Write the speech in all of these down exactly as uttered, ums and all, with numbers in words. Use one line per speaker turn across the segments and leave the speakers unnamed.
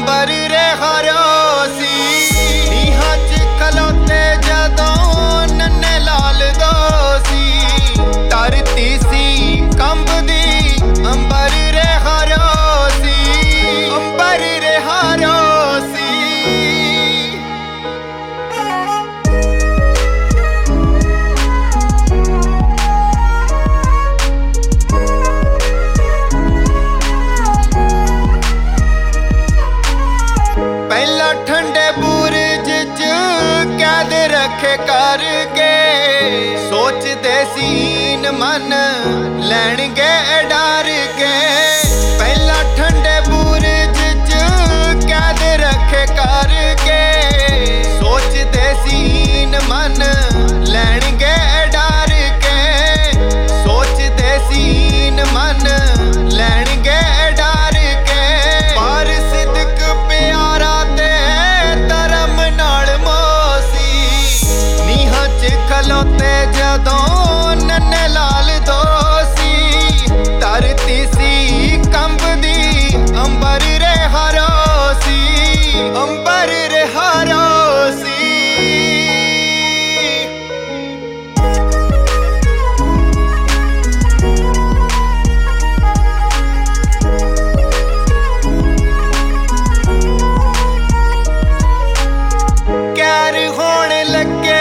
ਅੰਬਰ ਰਿਹਾਰੋ ਸੀ। ਨੀਹਾਂ ਚ ਖਲੋਤੇ ਜਦੋਂ ਨੰਨੇ ਲਾਲ ਦੋ ਸੀ। ਧਰਤੀ ਸੀ ਕੰਬਦੀ ਅੰਬਰ ਰਿਹਾਰੋ ਸੀ। ਅੰਬਰ ਰਿਹਾਰੋ ਸੀ। ਪਹਿਲਾਂ ਠੰਡੇ ਬੁਰਜ ਚ ਕੈਦ ਰੱਖੇ ਕਰਕੇ ਸੋਚਦੇ ਸੀਨ ਮਨ ਲੈਣਗੇ ਡਰ ਕੇ। ਪਹਿਲਾਂ ਠੰਡੇ ਬੁਰਜ ਚ ਕੈਦ ਰੱਖੇ ਕਰਕੇ ਸੋਚਦੇ ਸੀਨ ਮਨ ਲੈਣਗੇ ਡਰ ਕੇ। ਸੋਚਦੇ ਸੀਨ ਮਨ ਲੈਣਗੇ ਡਰ ਕੇ। ਪਰ ਸਿਦਕ ਪਿਆਰਾ ਖਲੋਤੇ ਜਦੋਂ ਨੰਨੇ ਲਾਲ ਦੋ ਸੀ। ਧਰਤੀ ਸੀ ਕੰਬਦੀ ਅੰਬਰ ਰਿਹਾਰੋ ਸੀ। ਅੰਬਰ ਰਿਹਾਰੋ ਸੀ। ਕਹਿਰ ਹੋਣ ਲੱਗੇ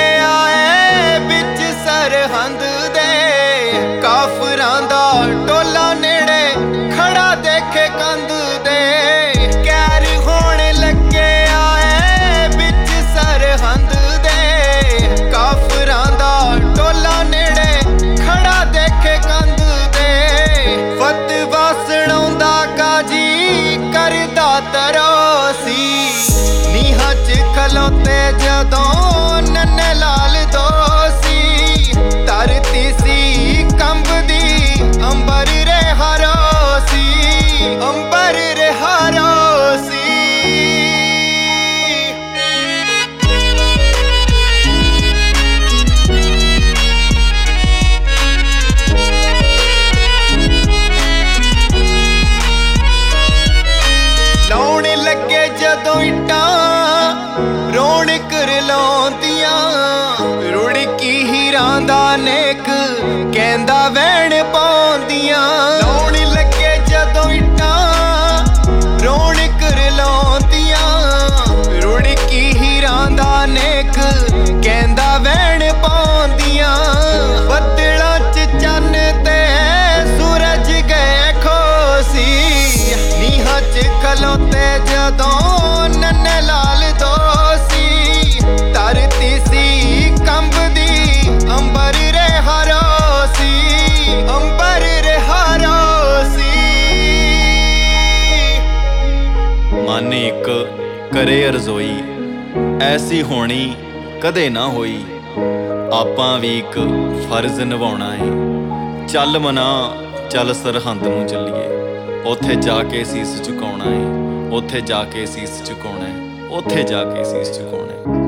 ਸਰਹੰਦ ਦੇ ਕਾਫਰਾਂ ਦਾ ਟੋਲਾ ਨੇੜੇ ਖੜਾ ਦੇਖੇ ਕੰਧ ਦੇ। ਕਹਿਰ ਹੋਣ ਲੱਗੇ ਆਏ ਵਿੱਚ ਸਰਹੰਦ ਦੇ ਕਾਫਰਾਂ ਦਾ ਟੋਲਾ ਨੇੜੇ ਖੜਾ ਦੇਖੇ ਕੰਧ ਦੇ। ਫਤਵਾ ਸੁਣਾਉਂਦਾ ਕਾਜੀ ਕਰਦਾ ਤਰੋਸੀ। ਨੀਹਾਂ ਚ ਖਲੋਤੇ ਜਦੋਂ ਨੰਨੇ ਲਾਲ ਦੋ ਸੀ। ਧਰਤੀ ਸੀ ਕੰਬਦੀ ਅੰਬਰ ਰਿਹਾਰੋ ਸੀ। ਅੰਬਰ ਰਿਹਾਰੋ ਸੀ। ਲਾਉਣ ਲੱਗੇ ਜਦੋਂ ਇੱਟਾਂ ਰੌਣਕ ਰਲਾਉਂਦੀਆਂ। ਰੁੜਕੀ ਹੀਰਾਂ ਦਾ ਨੇਕ ਕਹਿੰਦਾ ਵਹਿਣ ਪਾਉਂਦੀਆਂ। ਲਾਉਣ ਲੱਗੇ ਜਦੋਂ ਇੱਟਾਂ ਰੌਣਕ ਰਲਾਉਂਦੀਆਂ। ਰੁੜਕੀ ਹੀਰਾਂ ਦਾ ਨੇਕ ਕਹਿੰਦਾ ਵਹਿਣ ਪਾਉਂਦੀਆਂ। ਬੱਦਲਾਂ ਚ ਚੰਨ ਤੇ ਸੂਰਜ ਗਏ ਖੋਸੀ। ਨੀਹਾਂ ਚ ਖਲੋਤੇ ਜਦੋਂ ਨੰਨੇ ਲਾਲ ਦੋ ਸੀ। ਧਰਤੀ ਸੀ ਕੰਬਦੀ ਅੰਬਰ ਰਿਹਾਰੋ ਸੀ। ਅੰਬਰ ਰਿਹਾਰੋ ਸੀ।
ਮਨ ਇੱਕ ਕਰੇ ਅਰਜ਼ੋਈ ਐਸੀ ਹੋਣੀ ਕਦੇ ਨਾ ਹੋਈ। ਆਪਾਂ ਵੀ ਇੱਕ ਫਰਜ਼ ਨਿਭਾਉਣਾ ਏ। ਚੱਲ ਮਨਾ ਚੱਲ ਸਰਹੰਦ ਨੂੰ ਚੱਲੀਏ। ਉੱਥੇ ਜਾ ਕੇ ਸੀਸ ਝੁਕਾਉਣਾ ਏ। ਉੱਥੇ ਜਾ ਕੇ ਸੀਸ ਝੁਕਾਉਣਾ ਏ। ਉੱਥੇ ਜਾ ਕੇ ਸੀਸ ਝੁਕਾਉਣਾ ਏ।